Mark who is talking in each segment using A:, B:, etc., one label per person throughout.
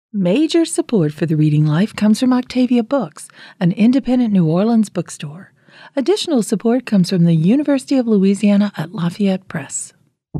A: Major support for the Reading Life comes from Octavia Books, an independent New Orleans bookstore. Additional support comes from the University of Louisiana at Lafayette Press.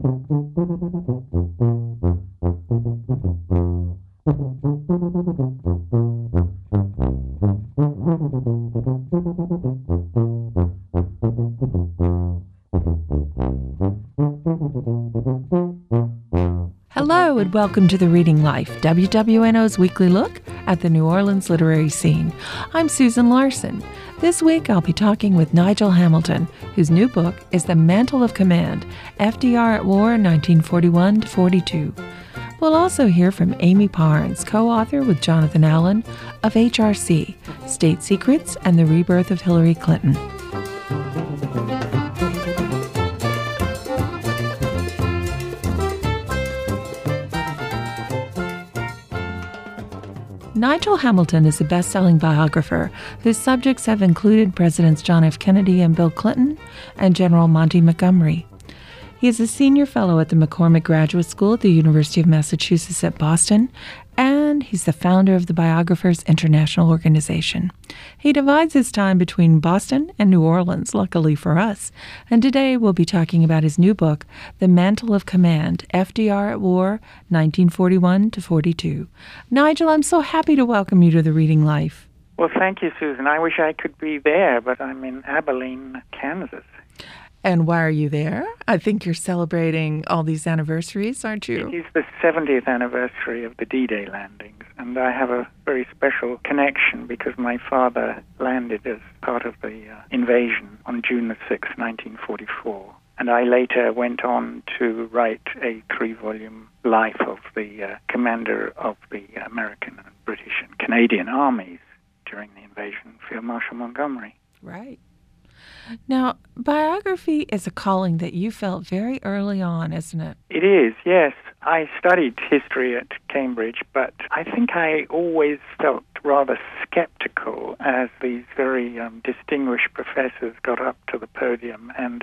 A: Hello and welcome to The Reading Life, WWNO's weekly look at the New Orleans literary scene. I'm Susan Larson. This week I'll be talking with Nigel Hamilton, whose new book is The Mantle of Command, FDR at War, 1941-42. We'll also hear from Amy Parnes, co-author with Jonathan Allen of HRC, State Secrets and the Rebirth of Hillary Clinton. Nigel Hamilton is a best-selling biographer whose subjects have included Presidents John F. Kennedy and Bill Clinton and General Monty Montgomery. He is a senior fellow at the McCormick Graduate School at the University of Massachusetts at Boston, and he's the founder of the Biographers International Organization. He divides his time between Boston and New Orleans, luckily for us, and today we'll be talking about his new book, The Mantle of Command, FDR at War, 1941-42. Nigel, I'm so happy to welcome you to The Reading Life.
B: Well, thank you, Susan. I wish I could be there, but I'm in Abilene, Kansas.
A: And why are you there? I think you're celebrating all these anniversaries, aren't you?
B: It is the 70th anniversary of the D-Day landings, and I have a very special connection because my father landed as part of the invasion on June the 6th, 1944. And I later went on to write a 3-volume life of the commander of the American and British and Canadian armies during the invasion, Field Marshal Montgomery.
A: Right. Now, biography is a calling that you felt very early on, isn't it?
B: It is, yes. I studied history at Cambridge, but I think I always felt rather skeptical as these very distinguished professors got up to the podium and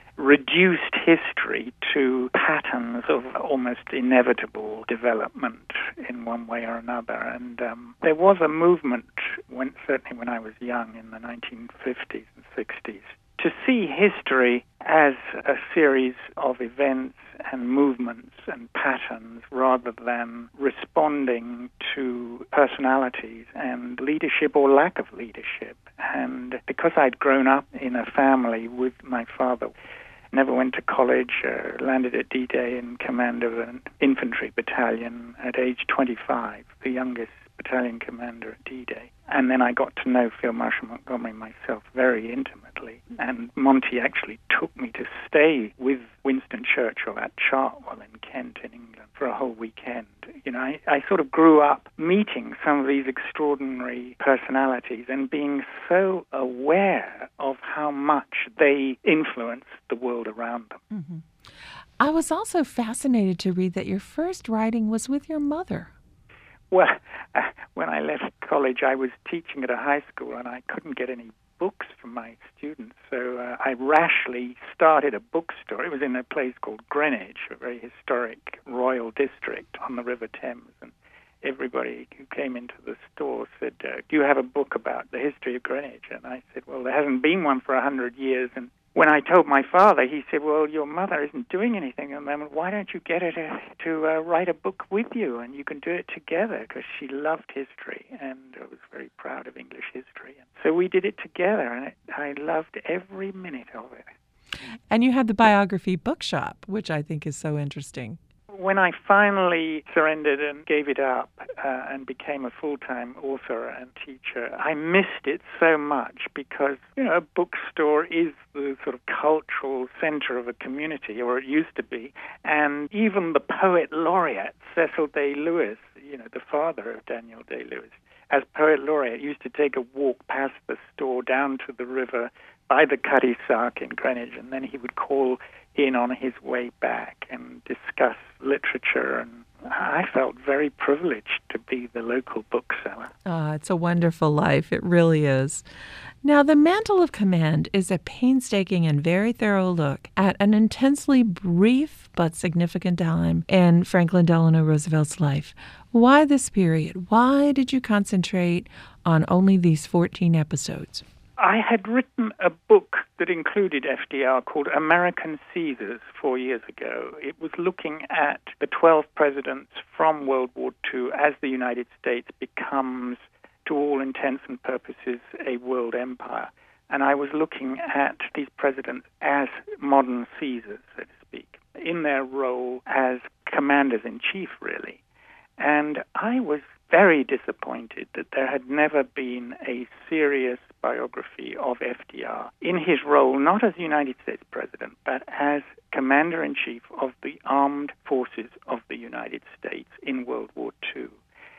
B: reduced history to patterns of almost inevitable development in one way or another. And there was a movement, certainly when I was young in the 1950s and 60s, to see history as a series of events and movements and patterns rather than responding to personalities and leadership or lack of leadership. And because I'd grown up in a family with my father, never went to college, landed at D-Day in command of an infantry battalion at age 25, the youngest battalion commander at D-Day. And then I got to know Field Marshal Montgomery myself very intimately. And Monty actually took me to stay with Winston Churchill at Chartwell in Kent in England for a whole weekend. You know, I sort of grew up meeting some of these extraordinary personalities and being so aware of how much they influenced the world around them.
A: Mm-hmm. I was also fascinated to read that your first writing was with your mother.
B: Well, when I left college, I was teaching at a high school, and I couldn't get any books from my students, so I rashly started a bookstore. It was in a place called Greenwich, a very historic royal district on the River Thames, and everybody who came into the store said, do you have a book about the history of Greenwich? And I said, well, there hasn't been one for 100 years, and when I told my father, he said, well, your mother isn't doing anything at the moment. Why don't you get her to write a book with you, and you can do it together, because she loved history and was very proud of English history. And so we did it together, and I loved every minute of it.
A: And you had the biography bookshop, which I think is so interesting.
B: When I finally surrendered and gave it up and became a full-time author and teacher, I missed it so much because, you know, a bookstore is the sort of cultural center of a community, or it used to be. And even the poet laureate, Cecil Day-Lewis, you know, the father of Daniel Day-Lewis, as poet laureate, used to take a walk past the store down to the river by the Cutty Sark in Greenwich, and then he would call in on his way back and discuss literature. And I felt very privileged to be the local bookseller.
A: It's a wonderful life. It really is. Now, The Mantle of Command is a painstaking and very thorough look at an intensely brief but significant time in Franklin Delano Roosevelt's life. Why this period? Why did you concentrate on only these 14 episodes?
B: I had written a book that included FDR called American Caesars 4 years ago. It was looking at the 12 presidents from World War II as the United States becomes, to all intents and purposes, a world empire. And I was looking at these presidents as modern Caesars, so to speak, in their role as commanders-in-chief, really. And I was very disappointed that there had never been a serious biography of FDR in his role, not as United States President, but as Commander-in-Chief of the Armed Forces of the United States in World War II.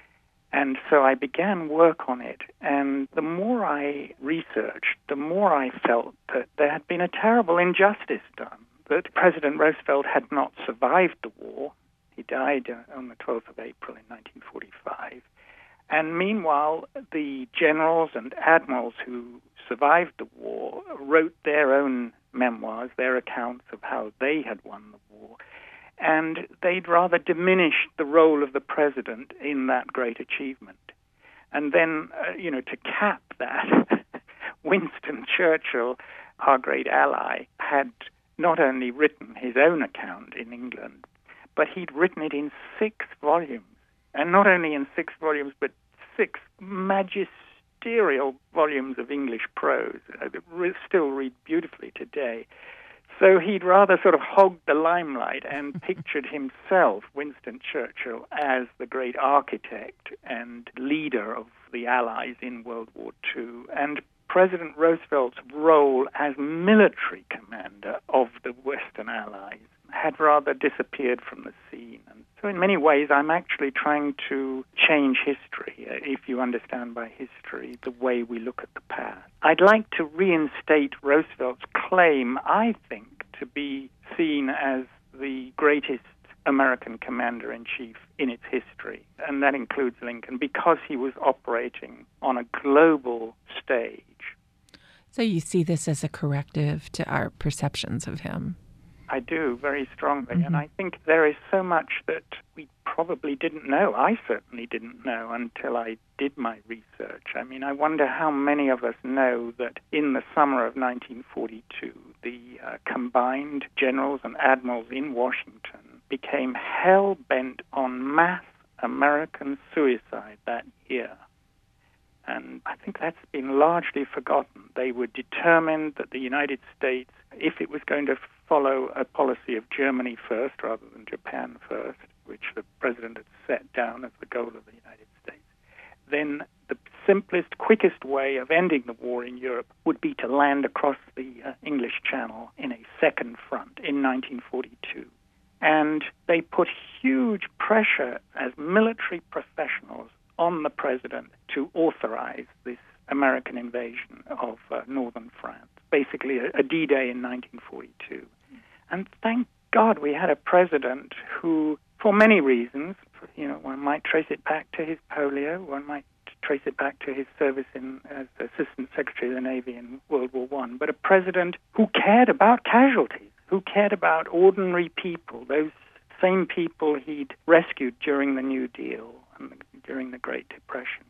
B: And so I began work on it, and the more I researched, the more I felt that there had been a terrible injustice done, that President Roosevelt had not survived the war. He died on the 12th of April in 1945. And meanwhile, the generals and admirals who survived the war wrote their own memoirs, their accounts of how they had won the war. And they'd rather diminished the role of the president in that great achievement. And then, to cap that, Winston Churchill, our great ally, had not only written his own account in England, but he'd written it in 6 volumes. And not only in 6 volumes, but 6 magisterial volumes of English prose that still read beautifully today. So he'd rather sort of hogged the limelight and pictured himself, Winston Churchill, as the great architect and leader of the Allies in World War II. And President Roosevelt's role as military commander of the Western Allies had rather disappeared from the scene. And so in many ways, I'm actually trying to change history, if you understand by history, the way we look at the past. I'd like to reinstate Roosevelt's claim, I think, to be seen as the greatest American commander-in-chief in its history, and that includes Lincoln, because he was operating on a global stage.
A: So you see this as a corrective to our perceptions of him?
B: I do, very strongly. And I think there is so much that we probably didn't know. I certainly didn't know until I did my research. I mean, I wonder how many of us know that in the summer of 1942, the combined generals and admirals in Washington became hell-bent on mass American suicide that year. And I think that's been largely forgotten. They were determined that the United States, if it was going to follow a policy of Germany first rather than Japan first, which the president had set down as the goal of the United States, then the simplest, quickest way of ending the war in Europe would be to land across the English Channel in a second front in 1942. And they put huge pressure as military professionals on the president to authorize this American invasion of northern France, basically a D-Day in 1942. And thank God we had a president who, for many reasons, one might trace it back to his polio, one might trace it back to his service as Assistant Secretary of the Navy in World War I, but a president who cared about casualties, who cared about ordinary people, those same people he'd rescued during the New Deal and during the Great Depression.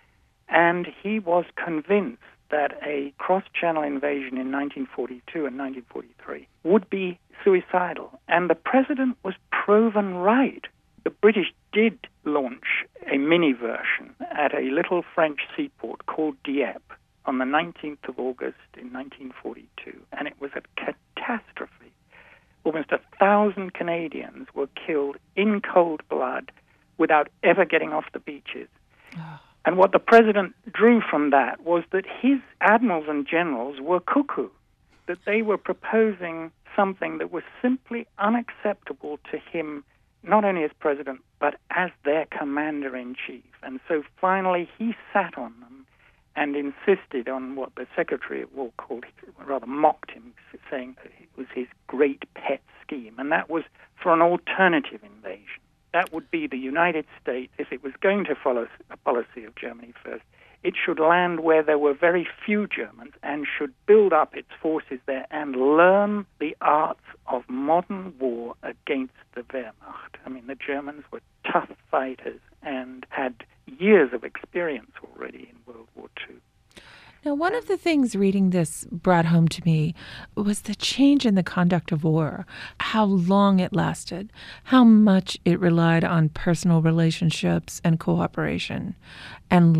B: And he was convinced that a cross-channel invasion in 1942 and 1943 would be suicidal. And the president was proven right. The British did launch a mini version at a little French seaport called Dieppe on the 19th of August in 1942, and it was a catastrophe. Almost 1,000 Canadians were killed in cold blood without ever getting off the beaches. And what the president drew from that was that his admirals and generals were cuckoo, that they were proposing something that was simply unacceptable to him, not only as president, but as their commander-in-chief. And so finally he sat on them and insisted on what the Secretary of War called, rather mocked him, saying that it was his great pet scheme. And that was for an alternative invasion. That would be the United States, if it was going to follow a policy of Germany first, it should land where there were very few Germans and should build up its forces there and learn the arts of modern war against the Wehrmacht. I mean, the Germans were tough fighters, and had years of experience already in World War II.
A: Now, one of the things reading this brought home to me was the change in the conduct of war, how long it lasted, how much it relied on personal relationships and cooperation, and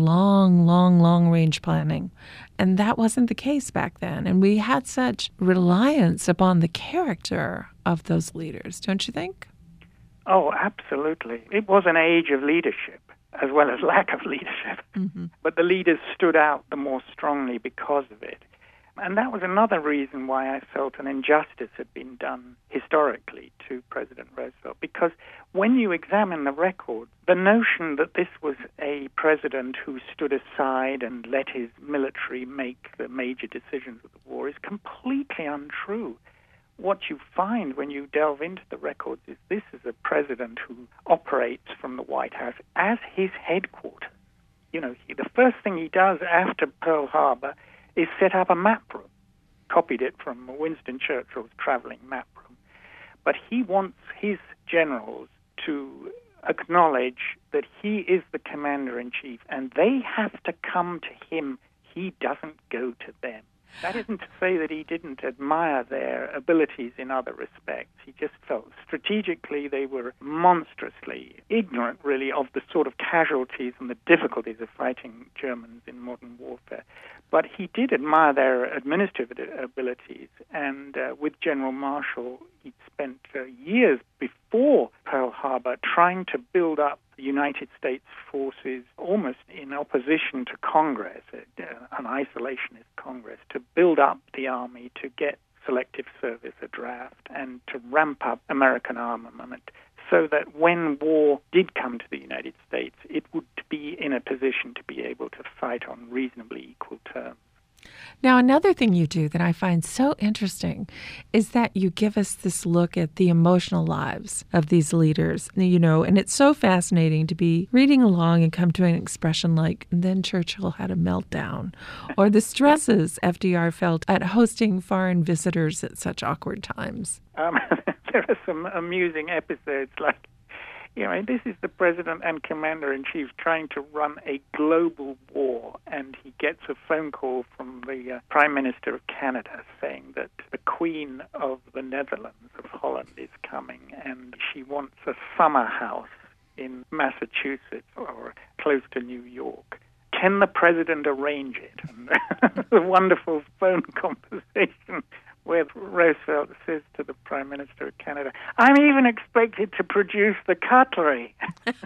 A: long-range planning. And that wasn't the case back then. And we had such reliance upon the character of those leaders, don't you think?
B: Oh, absolutely. It was an age of leadership, as well as lack of leadership.
A: Mm-hmm.
B: But the leaders stood out the more strongly because of it. And that was another reason why I felt an injustice had been done historically to President Roosevelt. Because when you examine the record, the notion that this was a president who stood aside and let his military make the major decisions of the war is completely untrue. What you find when you delve into the records is this is a president who operates from the White House as his headquarters. You know, the first thing he does after Pearl Harbor is set up a map room, copied it from Winston Churchill's traveling map room. But he wants his generals to acknowledge that he is the commander-in-chief, and they have to come to him. He doesn't go to them. That isn't to say that he didn't admire their abilities in other respects. He just felt strategically they were monstrously ignorant, really, of the sort of casualties and the difficulties of fighting Germans in modern warfare. But he did admire their administrative abilities, and with General Marshall, he'd spent years before Pearl Harbor trying to build up the United States forces almost in opposition to Congress, an isolationist Congress, to build up the army, to get selective service, a draft, and to ramp up American armament so that when war did come to the United States, it would be in a position to be able to fight on reasonably equal terms.
A: Now, another thing you do that I find so interesting is that you give us this look at the emotional lives of these leaders, you know, and it's so fascinating to be reading along and come to an expression like, and then Churchill had a meltdown, or the stresses FDR felt at hosting foreign visitors at such awkward times.
B: There are some amusing episodes like, you know, this is the president and commander-in-chief trying to run a global war, and he gets a phone call from the Prime Minister of Canada saying that the Queen of the Netherlands, of Holland, is coming, and she wants a summer house in Massachusetts or close to New York. Can the president arrange it? And the wonderful phone conversation where Roosevelt says to the Prime Minister of Canada, I'm even expected to produce the cutlery,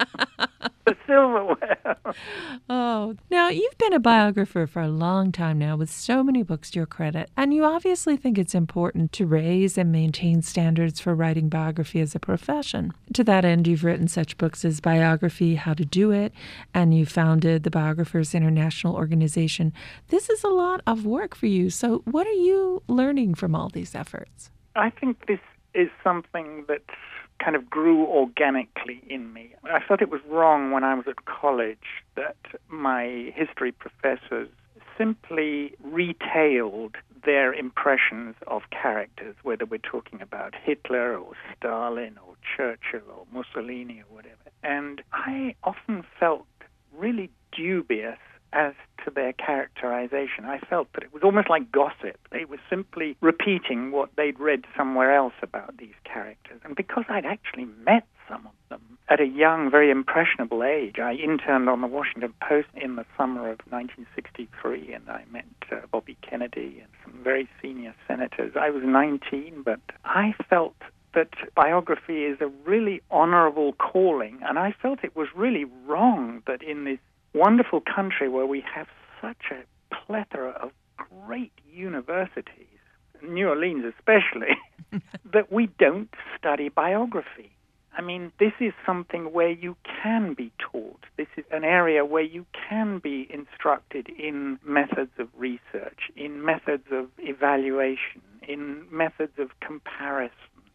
B: the silverware.
A: Oh, now you've been a biographer for a long time now with so many books to your credit, and you obviously think it's important to raise and maintain standards for writing biography as a profession. To that end, you've written such books as Biography, How to Do It, and you founded the Biographers International Organization. This is a lot of work for you, so what are you learning from all these efforts?
B: I think this is something that kind of grew organically in me. I thought it was wrong when I was at college that my history professors simply retailed their impressions of characters, whether we're talking about Hitler or Stalin or Churchill or Mussolini or whatever. And I often felt really dubious as to their characterization. I felt that it was almost like gossip. They were simply repeating what they'd read somewhere else about these characters. And because I'd actually met some of them at a young, very impressionable age, I interned on the Washington Post in the summer of 1963, and I met Bobby Kennedy and some very senior senators. I was 19, but I felt that biography is a really honorable calling, and I felt it was really wrong that in this wonderful country where we have such a plethora of great universities, New Orleans especially, that we don't study biography. I mean, this is something where you can be taught. This is an area where you can be instructed in methods of research, in methods of evaluation, in methods of comparison,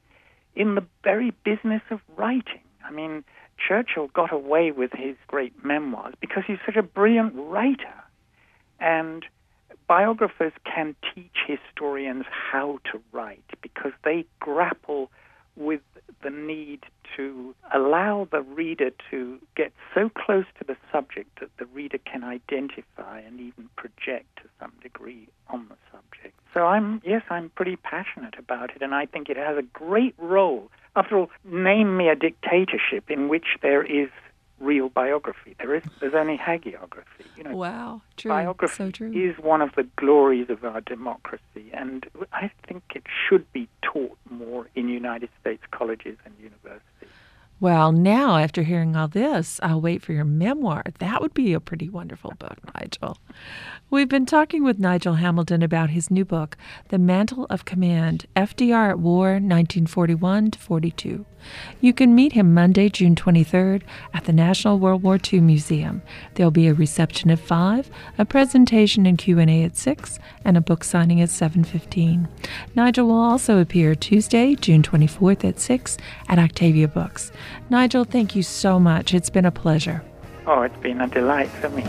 B: in the very business of writing. I mean, Churchill got away with his great memoirs because he's such a brilliant writer. And biographers can teach historians how to write because they grapple with the need to allow the reader to get so close to the subject that the reader can identify and even project to some degree on the subject. So I'm pretty passionate about it, and I think it has a great role. After all, name me a dictatorship in which there is real biography. There's only hagiography.
A: Wow, true.
B: Biography
A: so true.
B: is one of the glories of our democracy, and I think it should be taught more in United States colleges and universities.
A: Well, now, after hearing all this, I'll wait for your memoir. That would be a pretty wonderful book, Nigel. We've been talking with Nigel Hamilton about his new book, The Mantle of Command, FDR at War, 1941 to 42. You can meet him Monday, June 23rd at the National World War II Museum. There'll be a reception at 5, a presentation and Q&A at 6, and a book signing at 7:15. Nigel will also appear Tuesday, June 24th at 6 at Octavia Books. Nigel, thank you so much. It's been a pleasure.
B: Oh, it's been a delight for me.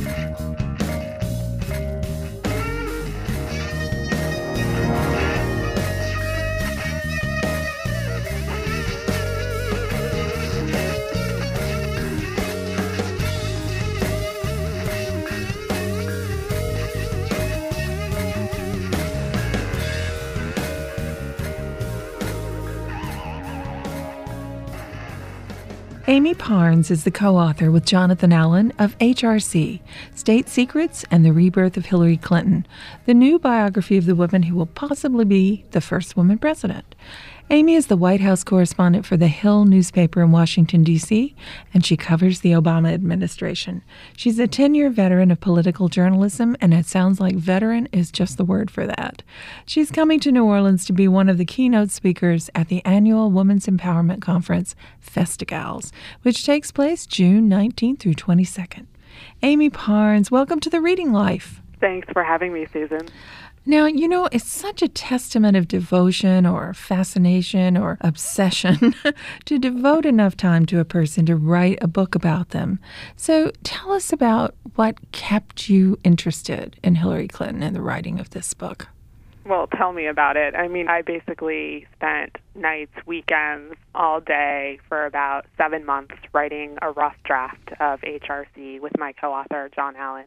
A: Amy Parnes is the co-author with Jonathan Allen of HRC, State Secrets and the Rebirth of Hillary Clinton, the new biography of the woman who will possibly be the first woman president. Amy is the White House correspondent for The Hill newspaper in Washington, D.C., and she covers the Obama administration. She's a 10-year veteran of political journalism, and it sounds like veteran is just the word for that. She's coming to New Orleans to be one of the keynote speakers at the annual Women's Empowerment Conference, Festigals, which takes place June 19th through 22nd. Amy Parnes, welcome to The Reading Life.
C: Thanks for having me, Susan.
A: Now, it's such a testament of devotion or fascination or obsession to devote enough time to a person to write a book about them. So tell us about what kept you interested in Hillary Clinton and the writing of this book.
C: Well, tell me about it. I basically spent nights, weekends, all day for about 7 months writing a rough draft of HRC with my co-author, John Allen.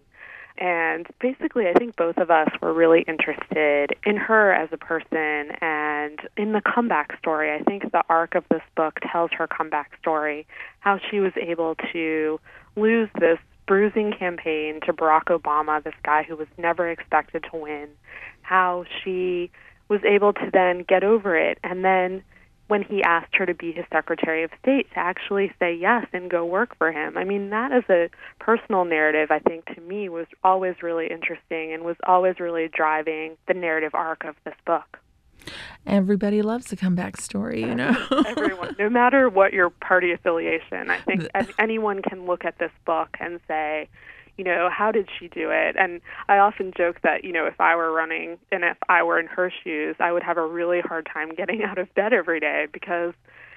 C: And basically, I think both of us were really interested in her as a person and in the comeback story. I think the arc of this book tells her comeback story, how she was able to lose this bruising campaign to Barack Obama, this guy who was never expected to win, how she was able to then get over it, and then when he asked her to be his Secretary of State, to actually say yes and go work for him. That is a personal narrative, I think, to me, was always really interesting and was always really driving the narrative arc of this book.
A: Everybody loves a comeback story,
C: Everyone, no matter what your party affiliation, I think anyone can look at this book and say, how did she do it? And I often joke that, if I were running and if I were in her shoes, I would have a really hard time getting out of bed every day because,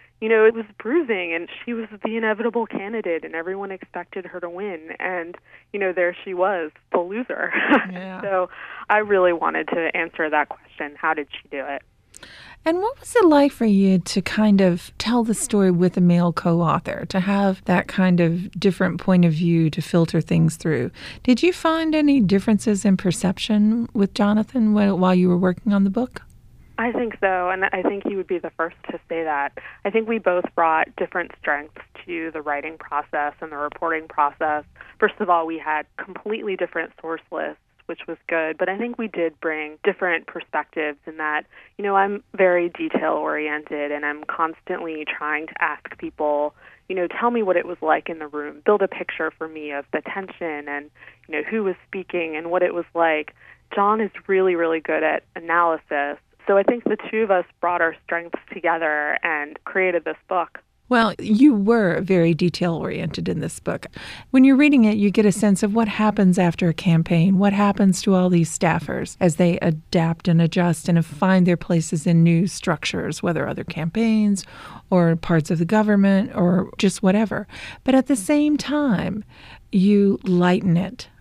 C: it was bruising and she was the inevitable candidate and everyone expected her to win. And, there she was, the loser.
A: Yeah.
C: So I really wanted to answer that question. How did she do it?
A: And what was it like for you to kind of tell the story with a male co-author, to have that kind of different point of view to filter things through? Did you find any differences in perception with Jonathan while you were working on the book?
C: I think so, and I think he would be the first to say that. I think we both brought different strengths to the writing process and the reporting process. First of all, we had completely different source lists, which was good, but I think we did bring different perspectives in that, I'm very detail-oriented and I'm constantly trying to ask people, tell me what it was like in the room, build a picture for me of the tension and, who was speaking and what it was like. John is really, really good at analysis. So I think the two of us brought our strengths together and created this book.
A: Well, you were very detail-oriented in this book. When you're reading it, you get a sense of what happens after a campaign, what happens to all these staffers as they adapt and adjust and find their places in new structures, whether other campaigns or parts of the government or just whatever. But at the same time, you lighten it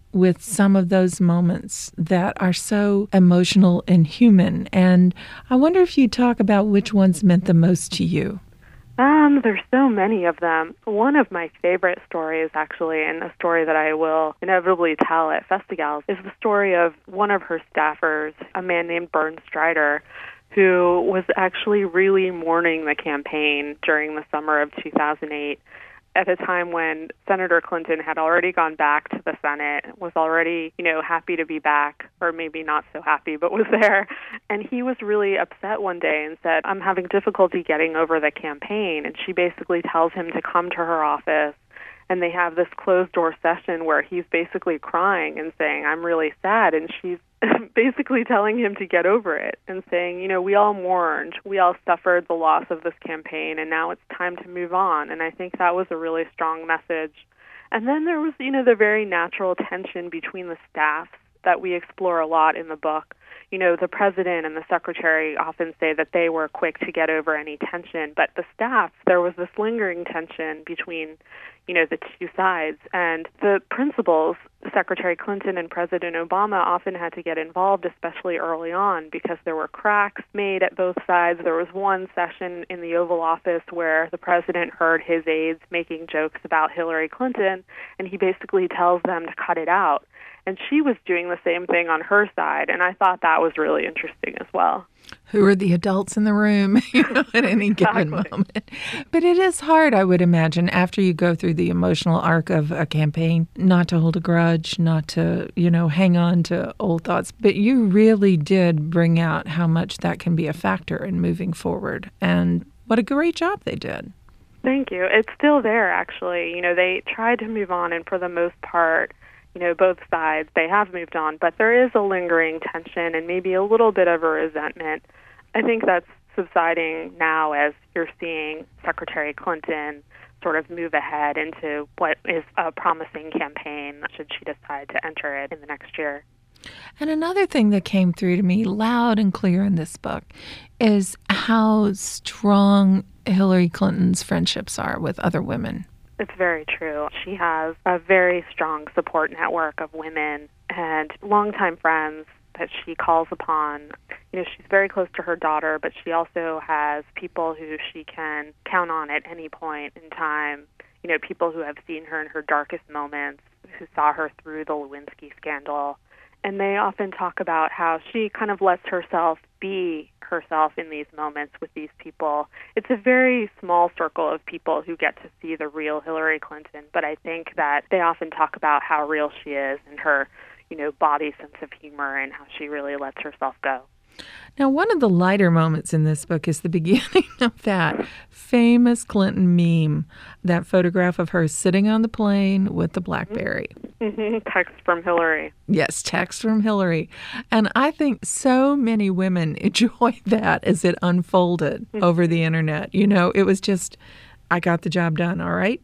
A: with some of those moments that are so emotional and human. And I wonder if you talk about which ones meant the most to you.
C: There's so many of them. One of my favorite stories, actually, and a story that I will inevitably tell at festivals, is the story of one of her staffers, a man named Bernd Strider, who was actually really mourning the campaign during the summer of 2008. At a time when Senator Clinton had already gone back to the Senate, was already, happy to be back, or maybe not so happy, but was there. And he was really upset one day and said, "I'm having difficulty getting over the campaign." And she basically tells him to come to her office. And they have this closed-door session where he's basically crying and saying, "I'm really sad." And she's basically telling him to get over it and saying, we all mourned, we all suffered the loss of this campaign, and now it's time to move on. And I think that was a really strong message. And then there was, the very natural tension between the staffs that we explore a lot in the book. The president and the secretary often say that they were quick to get over any tension, but the staff, there was this lingering tension between, the two sides. And the principals, Secretary Clinton and President Obama, often had to get involved, especially early on, because there were cracks made at both sides. There was one session in the Oval Office where the president heard his aides making jokes about Hillary Clinton, and he basically tells them to cut it out. And she was doing the same thing on her side, and I thought that was really interesting as well.
A: Who are the adults in the room at any given moment? But it is hard, I would imagine, after you go through the emotional arc of a campaign, not to hold a grudge, not to, hang on to old thoughts. But you really did bring out how much that can be a factor in moving forward. And what a great job they did.
C: Thank you. It's still there, actually. They tried to move on, and for the most part, both sides, they have moved on, but there is a lingering tension and maybe a little bit of a resentment. I think that's subsiding now as you're seeing Secretary Clinton sort of move ahead into what is a promising campaign should she decide to enter it in the next year.
A: And another thing that came through to me loud and clear in this book is how strong Hillary Clinton's friendships are with other women.
C: It's very true. She has a very strong support network of women and longtime friends that she calls upon. She's very close to her daughter, but she also has people who she can count on at any point in time. People who have seen her in her darkest moments, who saw her through the Lewinsky scandal. And they often talk about how she kind of lets herself be herself in these moments with these people. It's a very small circle of people who get to see the real Hillary Clinton, but I think that they often talk about how real she is and her, body sense of humor and how she really lets herself go.
A: Now, one of the lighter moments in this book is the beginning of that famous Clinton meme, that photograph of her sitting on the plane with the BlackBerry.
C: Mm-hmm. Text from Hillary.
A: Yes, text from Hillary. And I think so many women enjoyed that as it unfolded over the internet. It was just, I got the job done, all right?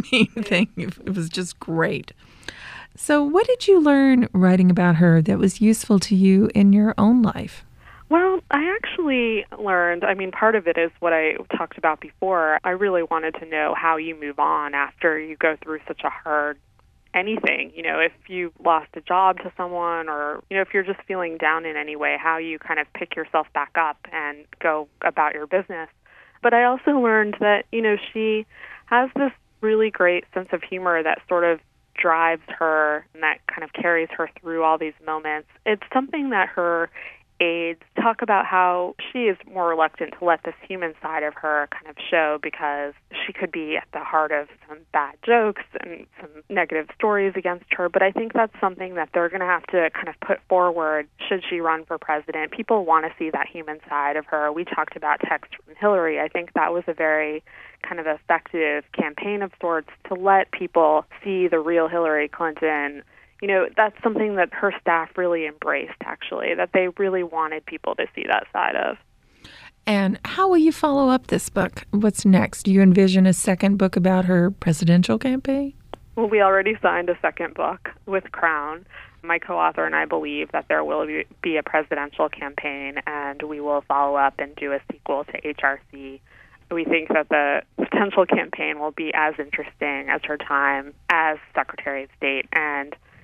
A: It was just great. So what did you learn writing about her that was useful to you in your own life?
C: Well, I actually learned, part of it is what I talked about before. I really wanted to know how you move on after you go through such a hard anything. If you lost a job to someone or, if you're just feeling down in any way, how you kind of pick yourself back up and go about your business. But I also learned that, she has this really great sense of humor that sort of drives her and that kind of carries her through all these moments. It's something that her aides talk about, how she is more reluctant to let this human side of her kind of show because she could be at the heart of some bad jokes and some negative stories against her. But I think that's something that they're going to have to kind of put forward should she run for president. People want to see that human side of her. We talked about text from Hillary. I think that was a very kind of effective campaign of sorts to let people see the real Hillary Clinton. That's something that her staff really embraced, actually, that they really wanted people to see that side of.
A: And how will you follow up this book? What's next? Do you envision a second book about her presidential campaign?
C: Well, we already signed a second book with Crown. My co-author and I believe that there will be a presidential campaign, and we will follow up and do a sequel to HRC. We think that the potential campaign will be as interesting as her time as Secretary of State, and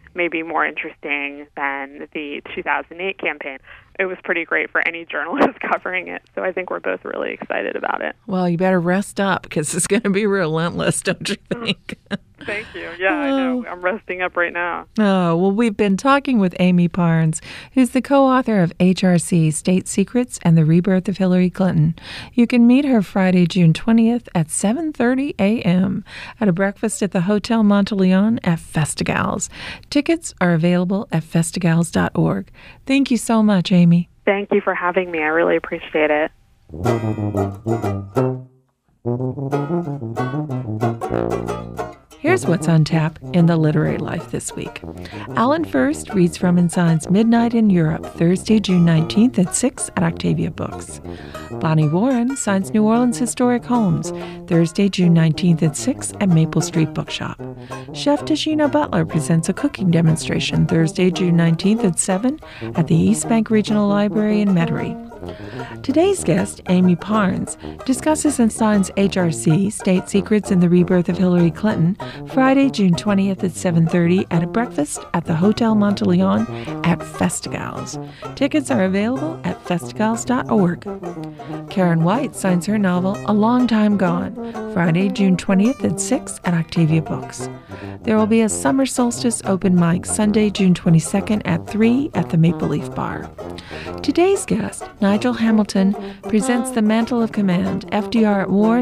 C: maybe more interesting than the 2008 campaign. It was pretty great for any journalist covering it, so I think we're both really excited about it.
A: Well, you better rest up because it's going to be relentless, don't you think?
C: Thank you. Yeah, I know. I'm resting up right now.
A: Oh, well, we've been talking with Amy Parnes, who's the co-author of HRC, State Secrets and the Rebirth of Hillary Clinton. You can meet her Friday, June 20th at 7:30 a.m. at a breakfast at the Hotel Monteleone at Festigals. Tickets are available at festigals.org. Thank you so much, Amy.
C: Thank you for having me. I really appreciate it.
A: Here's what's on tap in the literary life this week. Alan Furst reads from and signs Midnight in Europe, Thursday, June 19th at 6 at Octavia Books. Bonnie Warren signs New Orleans Historic Homes, Thursday, June 19th at 6 at Maple Street Bookshop. Chef Tashina Butler presents a cooking demonstration Thursday, June 19th at 7 at the East Bank Regional Library in Metairie. Today's guest, Amy Parnes, discusses and signs HRC, State Secrets and the Rebirth of Hillary Clinton, Friday, June 20th at 7:30 at a breakfast at the Hotel Monteleone at Festigals. Tickets are available at festigals.org. Karen White signs her novel, A Long Time Gone, Friday, June 20th at 6 at Octavia Books. There will be a summer solstice open mic Sunday, June 22nd at 3 at the Maple Leaf Bar. Today's guest, Nigel Hamilton, presents The Mantle of Command, FDR at War,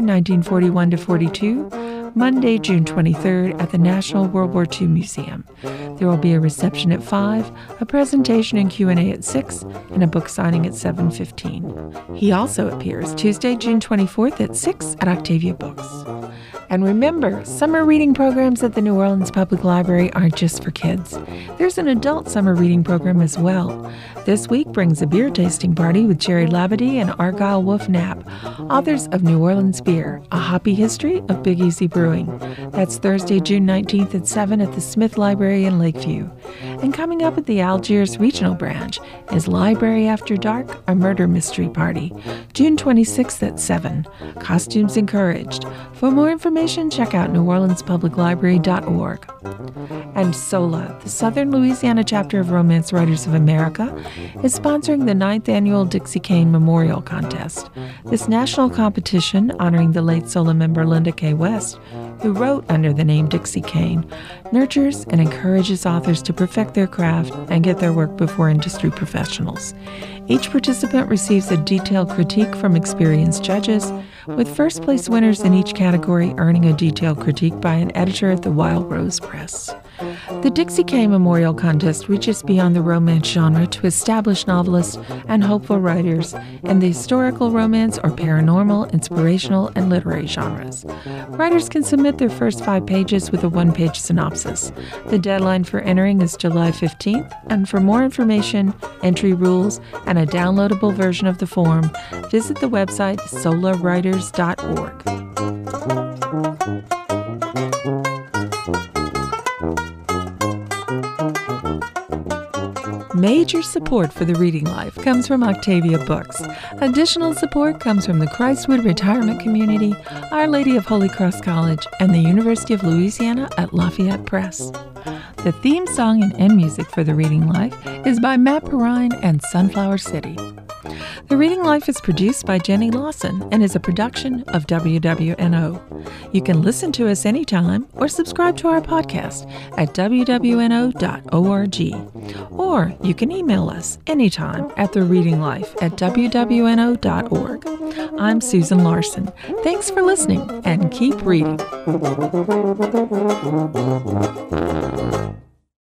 A: 1941-42, Monday, June 23rd at the National World War II Museum. There will be a reception at 5, a presentation and Q&A at 6, and a book signing at 7:15. He also appears Tuesday, June 24th at 6 at Octavia Books. And remember, summer reading programs at the New Orleans Public Library aren't just for kids. There's an adult summer reading program as well. This week brings a beer tasting party with Jerry Labadie and Argyle Wolf Knapp, authors of New Orleans Beer, A Hoppy History of Big Easy Brewing. That's Thursday, June 19th at 7 at the Smith Library in Lakeview. And coming up at the Algiers Regional Branch is Library After Dark, a murder mystery party, June 26th at 7. Costumes encouraged. For more information, check out neworleanspubliclibrary.org. And SOLA, the Southern Louisiana chapter of Romance Writers of America, is sponsoring the 9th annual Dixie Kane Memorial Contest. This national competition, honoring the late SOLA member Linda K. West, who wrote under the name Dixie Kane, nurtures and encourages authors to perfect their craft and get their work before industry professionals. Each participant receives a detailed critique from experienced judges, with first-place winners in each category earning a detailed critique by an editor at the Wild Rose Press. The Dixie Kane Memorial Contest reaches beyond the romance genre to establish novelists and hopeful writers in the historical romance or paranormal, inspirational, and literary genres. Writers can submit their first 5 pages with a 1-page synopsis. The deadline for entering is July 15th, and for more information, entry rules, and a downloadable version of the form, visit the website solawriters.org. Major support for the reading life comes from Octavia Books. Additional support comes from the Christwood Retirement Community, Our Lady of Holy Cross College, and the University of Louisiana at Lafayette Press. The theme song and end music for The Reading Life is by Matt Perrine and Sunflower City. The Reading Life is produced by Jenny Lawson and is a production of WWNO. You can listen to us anytime or subscribe to our podcast at wwno.org. Or you can email us anytime at thereadinglife@wwno.org. I'm Susan Larson. Thanks for listening and keep reading.